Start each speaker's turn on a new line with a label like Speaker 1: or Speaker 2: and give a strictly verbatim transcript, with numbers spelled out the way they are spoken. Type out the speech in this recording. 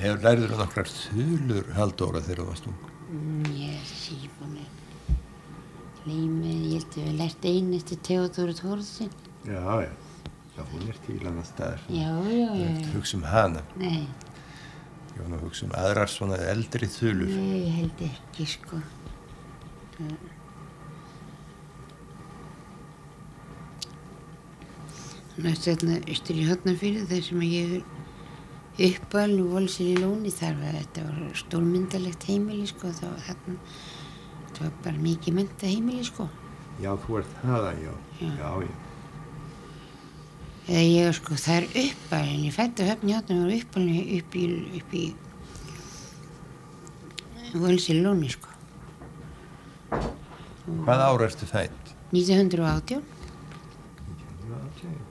Speaker 1: Hefur lærður þú nokkrar þulur, Halldóra, þegar þú varst ung?
Speaker 2: Mm, ég er síðan Límið, ég held að við lært einu eftir Theodóru Thorsen.
Speaker 1: Já, já. Já, hún er til annars staðar.
Speaker 2: Já, já, já.
Speaker 1: Ég hef hugsa um hana.
Speaker 2: Nei.
Speaker 1: Ég var nú að hugsa um aðrar svona eldri þulur.
Speaker 2: Nei, ég held ekki, sko. Næst þarna austur í Hornafirði, þar sem ég er uppalinn og Volsir í Lóni, þar var þetta var stórmyndalegt heimili, sko. Það var þarna, þetta var bara mikið mennta heimili, sko.
Speaker 1: Já, þú ert það, já.
Speaker 2: Já,
Speaker 1: já. já.
Speaker 2: Eða ég, sko, það er uppalinn, ég fæddi á Höfn í Hornum og var uppalinn upp í, upp í Volsir í Lóni, sko.
Speaker 1: Hvað ára ertu fædd?
Speaker 2: nítján hundrað og átján.
Speaker 1: nítján hundrað og átján.